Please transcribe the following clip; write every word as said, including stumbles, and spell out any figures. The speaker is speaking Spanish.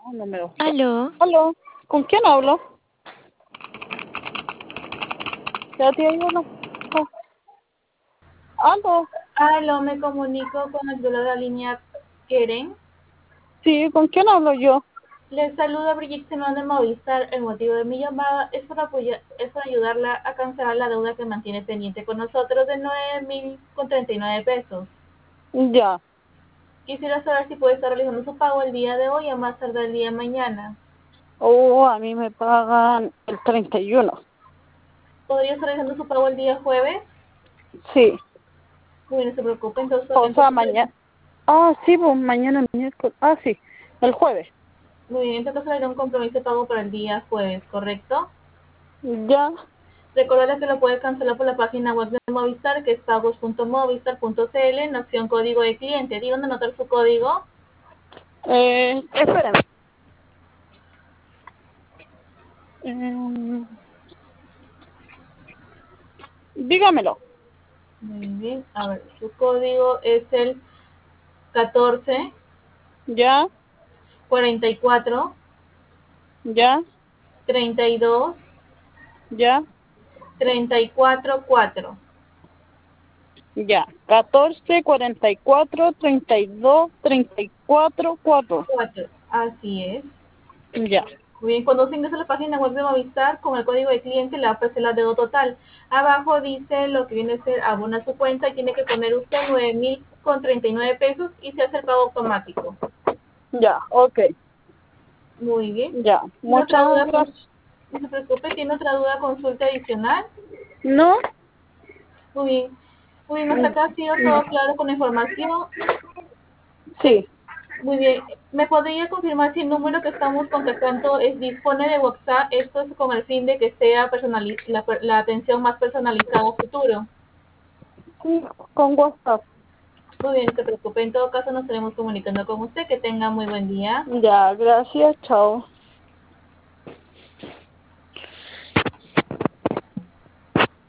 un número. Aló. Aló, ¿con quién hablo? Ya te digo, no. Oh. Aló. Aló, me comunico con el de la línea Keren. Sí, ¿con quién hablo yo? Les saluda Brigitte Simón de Movistar. El motivo de mi llamada es para, apoyar, es para ayudarla a cancelar la deuda que mantiene pendiente con nosotros de nueve mil con treinta y nueve pesos. Ya. Quisiera saber si puede estar realizando su pago el día de hoy o más tarde el día de mañana. Oh, a mí me pagan el treinta y uno. ¿Podría estar realizando su pago el día jueves? Sí. Muy bien, no se preocupe. Entonces, O sea, entonces mañana. Ah, sí, pues mañana miércoles. Ah, sí, el jueves. muy bien, entonces hará un compromiso de pago para el día jueves, ¿correcto? Ya. Recuerda que lo puede cancelar por la página web de Movistar, que es pagos punto movistar punto cl, en la opción código de cliente. ¿Digo dónde anotar su código? Eh, espérame. Eh, dígamelo. Muy bien, a ver, su código es el catorce Ya, cuarenta y cuatro ya, treinta y dos ya, treinta y cuatro cuatro. ya. Catorce, cuarenta y cuatro, treinta y dos, treinta y cuatro, cuatro. cuatro. Así es. Ya. Muy bien, cuando se ingresa a la página web de Movistar con el código de cliente le va a aparecer la deuda total. Abajo dice lo que viene a ser abona su cuenta y tiene que poner usted nueve mil con treinta y nueve pesos y se hace el pago automático. Ya, ok. Muy bien. Ya. ¿Tiene otra Muchas duda? Con... gracias. No se preocupe, ¿tiene otra duda, consulta adicional? ¿No? Muy bien. Muy bien, hasta acá ha sido todo claro con la información. Eh, Sí. muy bien. ¿Me podría confirmar si el número que estamos contactando es dispone de WhatsApp? Esto es con el fin de que sea personali- la, la atención más personalizada a futuro. Sí, con WhatsApp. Muy bien, no se preocupe. En todo caso, nos estaremos comunicando con usted. Que tenga muy buen día. Ya, gracias. Chao.